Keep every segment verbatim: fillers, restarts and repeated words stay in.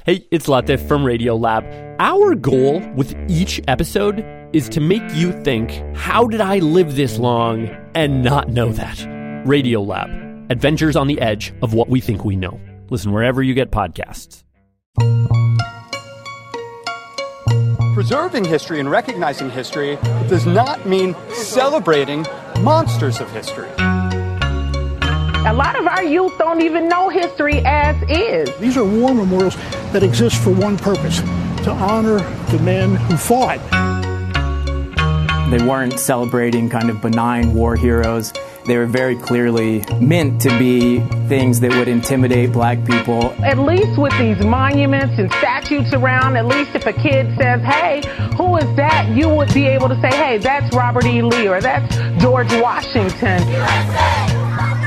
Hey, it's Latif from Radiolab. Our goal with each episode is to make you think, how did I live this long and not know that? Radiolab, adventures on the edge of what we think we know. Listen wherever you get podcasts. Preserving history and recognizing history does not mean celebrating monsters of history. A lot of our youth don't even know history as is. These are war memorials that exist for one purpose, to honor the men who fought. They weren't celebrating kind of benign war heroes. They were very clearly meant to be things that would intimidate black people. At least with these monuments and statues around, at least if a kid says, hey, who is that? You would be able to say, hey, that's Robert E. Lee or that's George Washington. U S A!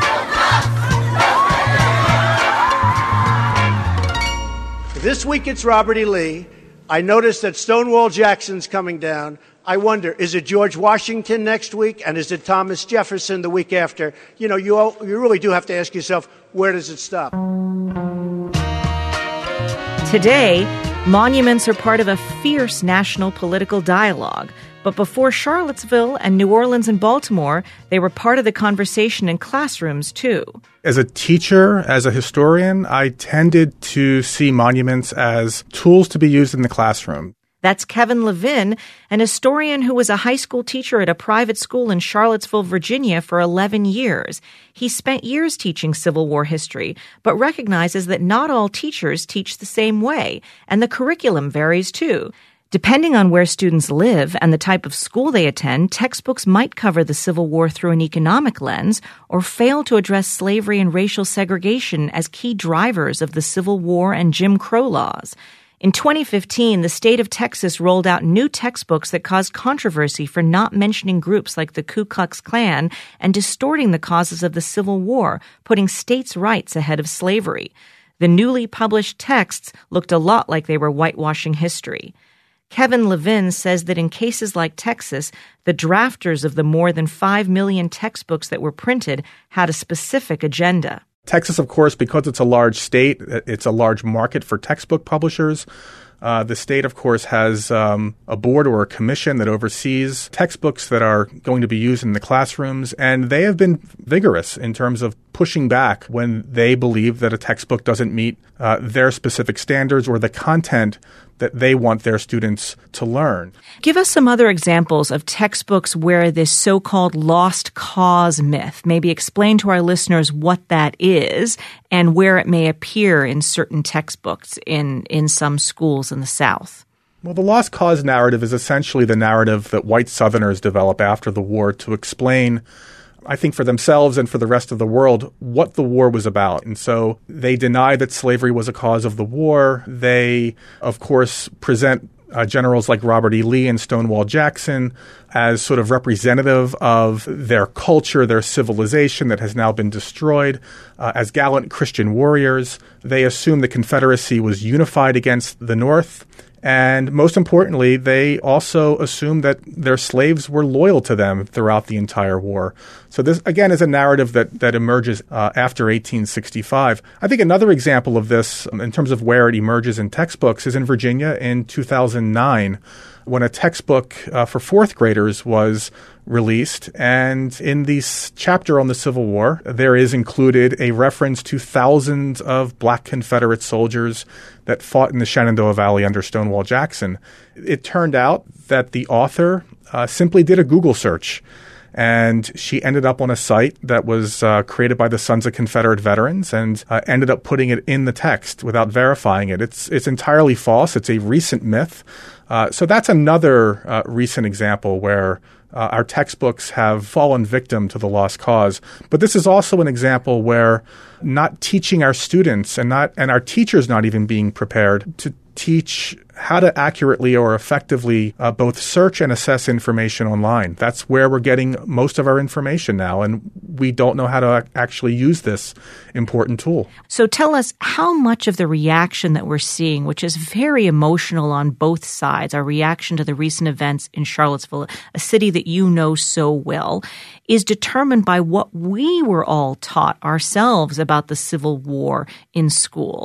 This week it's Robert E. Lee. I noticed that Stonewall Jackson's coming down. I wonder, is it George Washington next week? And is it Thomas Jefferson the week after? You know, you, all, you really do have to ask yourself, where does it stop? Today, monuments are part of a fierce national political dialogue. But before Charlottesville and New Orleans and Baltimore, they were part of the conversation in classrooms, too. As a teacher, as a historian, I tended to see monuments as tools to be used in the classroom. That's Kevin Levin, an historian who was a high school teacher at a private school in Charlottesville, Virginia for eleven years. He spent years teaching Civil War history, but recognizes that not all teachers teach the same way, and the curriculum varies too. Depending on where students live and the type of school they attend, textbooks might cover the Civil War through an economic lens or fail to address slavery and racial segregation as key drivers of the Civil War and Jim Crow laws. In twenty fifteen, the state of Texas rolled out new textbooks that caused controversy for not mentioning groups like the Ku Klux Klan and distorting the causes of the Civil War, putting states' rights ahead of slavery. The newly published texts looked a lot like they were whitewashing history. Kevin Levin says that in cases like Texas, the drafters of the more than five million textbooks that were printed had a specific agenda. Texas, of course, because it's a large state, it's a large market for textbook publishers. Uh, the state, of course, has um, a board or a commission that oversees textbooks that are going to be used in the classrooms, and they have been vigorous in terms of pushing back when they believe that a textbook doesn't meet uh, their specific standards or the content that they want their students to learn. Give us some other examples of textbooks where this so-called lost cause myth, maybe explain to our listeners what that is and where it may appear in certain textbooks in, in some schools in the South. Well, the lost cause narrative is essentially the narrative that white Southerners develop after the war to explain, I think, for themselves and for the rest of the world, what the war was about. And so they deny that slavery was a cause of the war. They, of course, present uh, generals like Robert E. Lee and Stonewall Jackson as sort of representative of their culture, their civilization that has now been destroyed, uh, as gallant Christian warriors. They assume the Confederacy was unified against the North. And most importantly, they also assumed that their slaves were loyal to them throughout the entire war. So this, again, is a narrative that, that emerges uh, after eighteen sixty-five. I think another example of this, um, in terms of where it emerges in textbooks, is in Virginia in two thousand nine, when a textbook uh, for fourth graders was released. And in the chapter on the Civil War, there is included a reference to thousands of black Confederate soldiers that fought in the Shenandoah Valley under Stonewall Jackson. It turned out that the author uh, simply did a Google search, and she ended up on a site that was uh, created by the Sons of Confederate Veterans and uh, ended up putting it in the text without verifying it. It's, it's entirely false. It's a recent myth. Uh, so that's another uh, recent example where Uh, our textbooks have fallen victim to the lost cause. But this is also an example where not teaching our students and not and our teachers not even being prepared to teach how to accurately or effectively uh, both search and assess information online. That's where we're getting most of our information now, and we don't know how to ac- actually use this important tool. So tell us how much of the reaction that we're seeing, which is very emotional on both sides, our reaction to the recent events in Charlottesville, a city that you know so well, is determined by what we were all taught ourselves about the Civil War in school.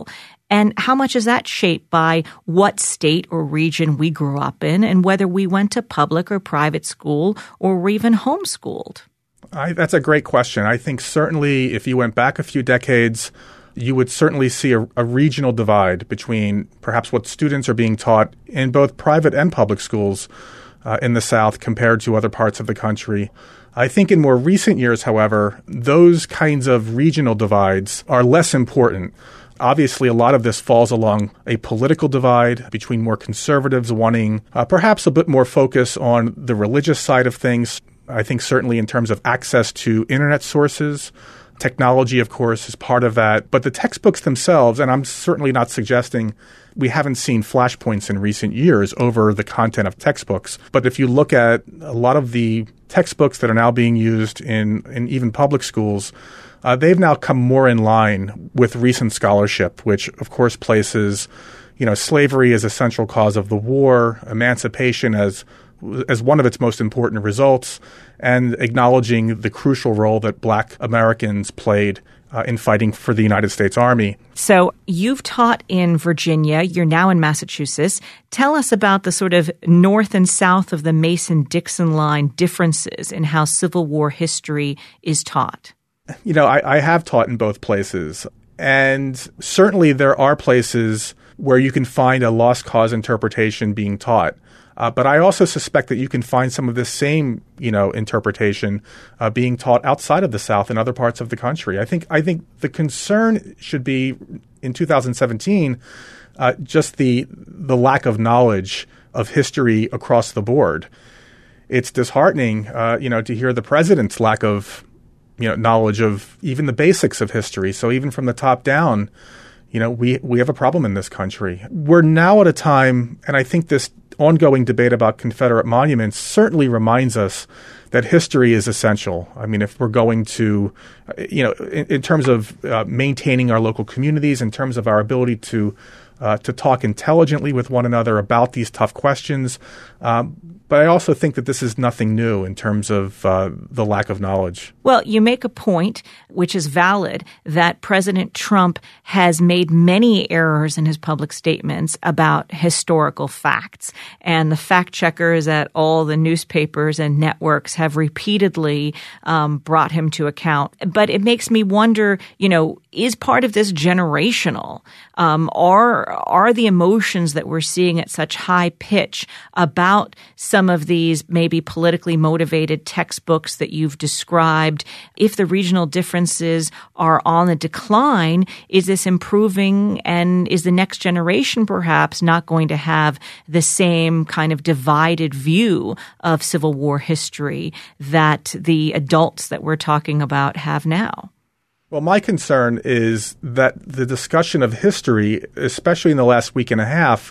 And how much is that shaped by what state or region we grew up in and whether we went to public or private school or were even homeschooled? I, that's a great question. I think certainly if you went back a few decades, you would certainly see a, a regional divide between perhaps what students are being taught in both private and public schools uh, in the South compared to other parts of the country. I think in more recent years, however, those kinds of regional divides are less important. Obviously, a lot of this falls along a political divide between more conservatives wanting uh, perhaps a bit more focus on the religious side of things. I think certainly in terms of access to internet sources. Technology, of course, is part of that. But the textbooks themselves, and I'm certainly not suggesting we haven't seen flashpoints in recent years over the content of textbooks. But if you look at a lot of the textbooks that are now being used in, in even public schools, uh, they've now come more in line with recent scholarship, which, of course, places, you know, slavery as a central cause of the war, emancipation as as one of its most important results, and acknowledging the crucial role that Black Americans played uh, in fighting for the United States Army. So you've taught in Virginia. You're now in Massachusetts. Tell us about the sort of north and south of the Mason-Dixon line differences in how Civil War history is taught. You know, I, I have taught in both places. And certainly there are places where you can find a lost cause interpretation being taught. Uh, but I also suspect that you can find some of this same, you know, interpretation uh, being taught outside of the South in other parts of the country. I think I think the concern should be in two thousand seventeen uh, just the the lack of knowledge of history across the board. It's disheartening, uh, you know, to hear the president's lack of, you know, knowledge of even the basics of history. So even from the top down, you know, we we have a problem in this country. We're now at a time, and I think this ongoing debate about Confederate monuments certainly reminds us that history is essential. I mean, if we're going to, you know, in, in terms of uh, maintaining our local communities, in terms of our ability to uh, to talk intelligently with one another about these tough questions. Um, but I also think that this is nothing new in terms of uh, the lack of knowledge. Well, you make a point, which is valid, that President Trump has made many errors in his public statements about historical facts. And the fact checkers at all the newspapers and networks have repeatedly um, brought him to account. But it makes me wonder, you know, is part of this generational? Um, are, are the emotions that we're seeing at such high pitch about some of these maybe politically motivated textbooks that you've described, if the regional differences are on the decline, is this improving, and is the next generation perhaps not going to have the same kind of divided view of Civil War history that the adults that we're talking about have now? Well, my concern is that the discussion of history, especially in the last week and a half,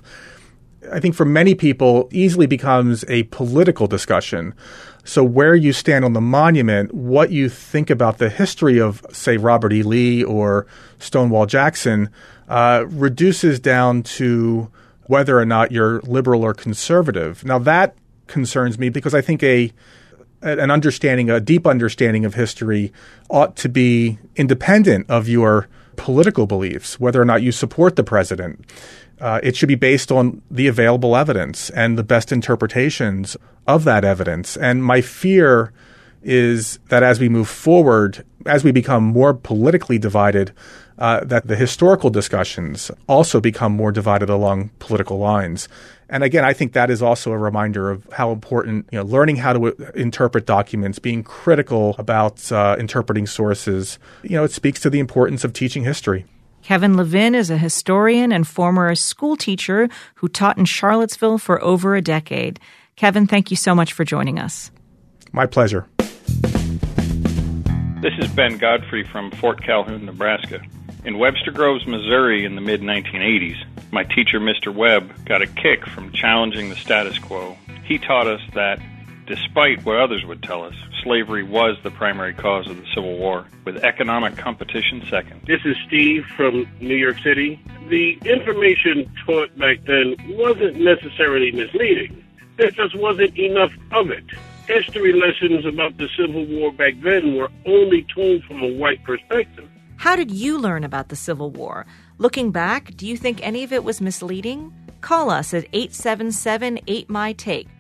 I think for many people easily becomes a political discussion. So where you stand on the monument, what you think about the history of, say, Robert E. Lee or Stonewall Jackson, uh, reduces down to whether or not you're liberal or conservative. Now, that concerns me because I think a an understanding, a deep understanding of history ought to be independent of your political beliefs, whether or not you support the president. Uh, it should be based on the available evidence and the best interpretations of that evidence. And my fear is that as we move forward, as we become more politically divided, uh, that the historical discussions also become more divided along political lines. And again, I think that is also a reminder of how important, you know, learning how to uh, interpret documents, being critical about uh, interpreting sources. You know, it speaks to the importance of teaching history. Kevin Levin is a historian and former school teacher who taught in Charlottesville for over a decade. Kevin, thank you so much for joining us. My pleasure. This is Ben Godfrey from Fort Calhoun, Nebraska. In Webster Groves, Missouri in the mid nineteen eighties, my teacher, Mister Webb, got a kick from challenging the status quo. He taught us that, despite what others would tell us, slavery was the primary cause of the Civil War, with economic competition second. This is Steve from New York City. The information taught back then wasn't necessarily misleading. There just wasn't enough of it. History lessons about the Civil War back then were only told from a white perspective. How did you learn about the Civil War? Looking back, do you think any of it was misleading? Call us at eight seven seven, eight M Y, T A K E.